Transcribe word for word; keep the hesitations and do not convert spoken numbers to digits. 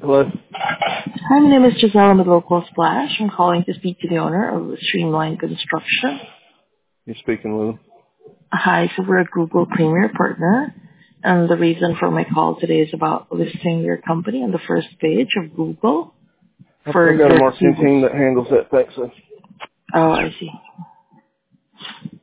Hello? Hi, my name is Giselle. I'm with Local Splash. I'm calling to speak to the owner of Streamline Construction. You're speaking with him. Hi, so we're a Google Premier partner, and the reason for my call today is about listing your company on the first page of Google I've, for I've got a your marketing keywords. team that handles that thing, so. Oh, I see.